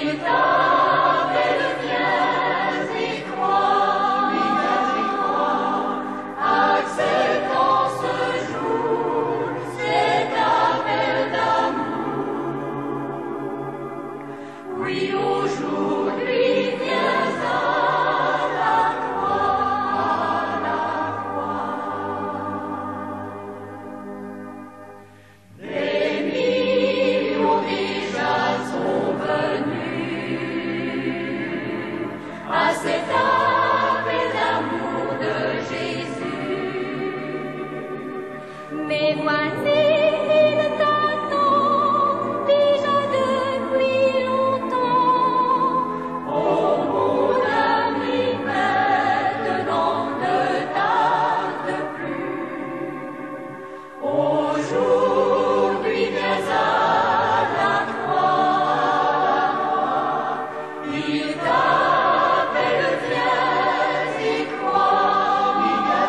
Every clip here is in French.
Il t'appelle, viens et crois, acceptant ce jour, cet appel d'amour. Oui, aujourd'hui, viens à la croix. Des millions déjà sont venus à cet appel d'amour de Jésus. Mais voici, il t'attend déjà depuis longtemps. Oh mon ami, maintenant ne tarde plus. Aujourd'hui viens à la croix. Il t'appelle, viens et crois,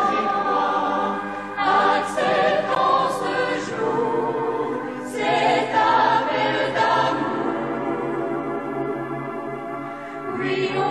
acceptant ce jour, cet appel d'amour. Oui,